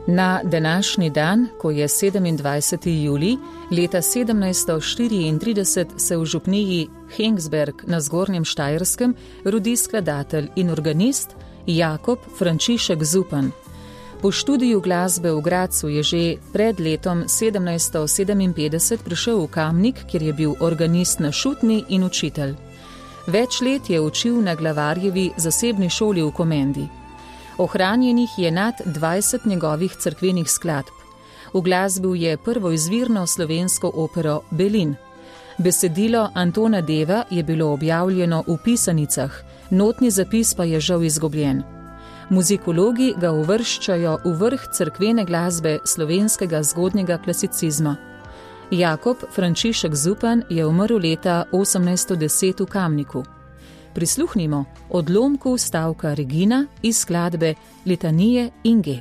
Na današnji dan, ko je 27. julij, leta 1734 se v župniji Hengsberg na Zgornjem Štajerskem rodi skladatelj in organist Jakob Frančišek Zupan. Po študiju glasbe v Gradcu je že pred letom 1757 prišel v Kamnik, kjer je bil organist na Šutni in učitelj. Več let je učil na glavarjevi zasebni šoli v Komendi. Ohranjenih je nad 20 njegovih cerkvenih skladb. Uglasbil je prvo izvirno slovensko opero Belin. Besedilo Antona Deva je bilo objavljeno v pisanicah, notni zapis pa je žal izgubljen. Muzikologi ga uvrščajo v vrh cerkvene glasbe slovenskega zgodnjega klasicizma. Jakob Frančišek Zupan je umrl leta 1810 v Kamniku. Prisluhnimo odlomku stavka Regina iz skladbe Litanije in G.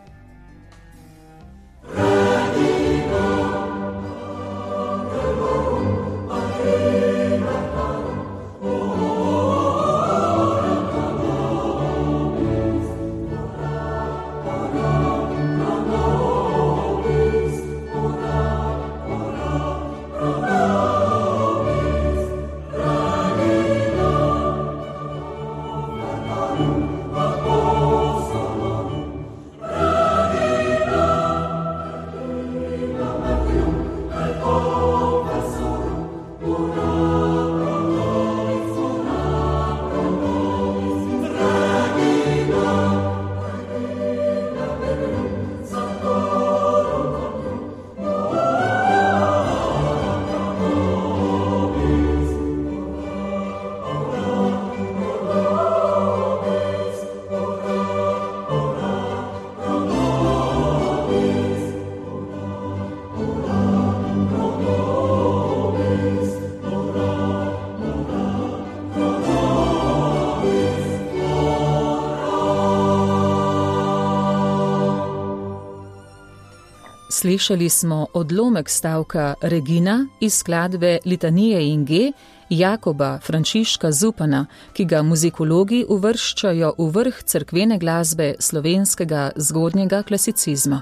Slišali smo odlomek stavka Regina iz skladbe Litanije in G Jakoba Frančiška Zupana, ki ga muzikologi uvrščajo v vrh cerkvene glasbe slovenskega zgodnjega klasicizma.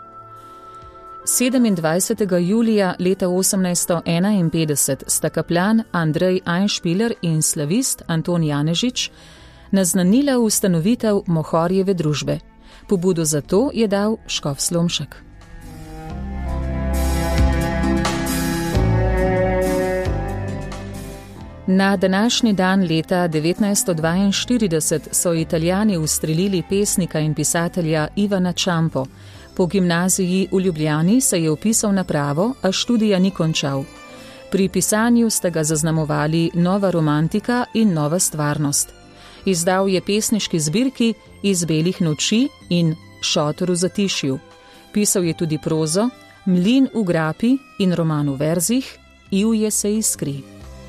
27. julija leta 1851 sta kaplan Andrej Einšpiler in slavist Anton Janežič naznanila ustanovitev Mohorjeve družbe. Pobudo za to je dal škof Slomšek. Na današnji dan leta 1942 so Italijani ustrelili pesnika in pisatelja Ivana Čampo. Po gimnaziji v Ljubljani se je vpisal na pravo, a študija ni končal. Pri pisanju sta ga zaznamovali nova romantika in nova stvarnost. Izdal je pesniški zbirki Iz belih noči in Šotor v zatišju. Pisal je tudi prozo, Mlin v grapi in roman v verzih Ivje se iskri.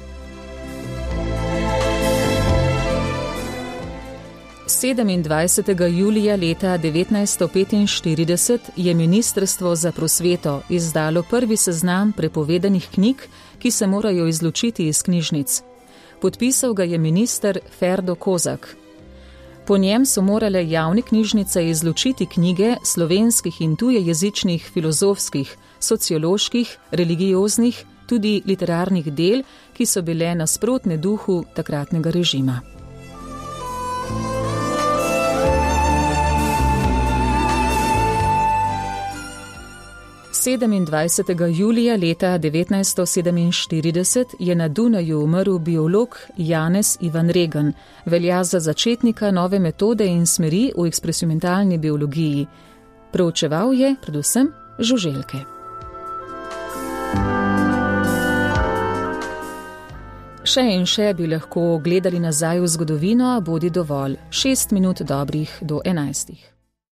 – 27. julija leta 1945 je Ministrstvo za prosveto izdalo prvi seznam prepovedanih knjig, ki se morajo izločiti iz knjižnic. Podpisal ga je minister Ferdo Kozak. Po njem so morale javne knjižnice izločiti knjige slovenskih in tujejezičnih filozofskih, socioloških, religioznih, tudi literarnih del, ki so bile nasprotne duhu takratnega režima. – 27. julija leta 1947 je na Dunaju umrl biolog Janez Ivan Regan, velja za začetnika nove metode in smeri v eksperimentalni biologiji. Proučeval je predvsem žuželke. Še in še bi lahko gledali nazaj v zgodovino, a bodi dovolj. 6 minut dobrih do 11.